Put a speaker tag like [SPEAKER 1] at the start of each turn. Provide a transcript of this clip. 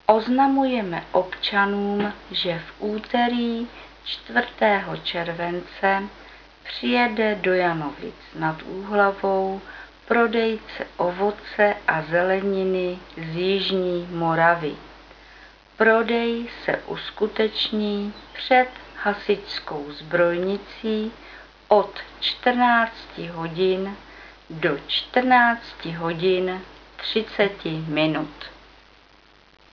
[SPEAKER 1] Oznamujeme občanům, že v úterý 4. července přijede do Janovic nad Úhlavou prodejce ovoce a zeleniny z jižní Moravy. Prodej se uskuteční před hasičskou zbrojnicí od 14 hodin do 14 hodin 30 minut.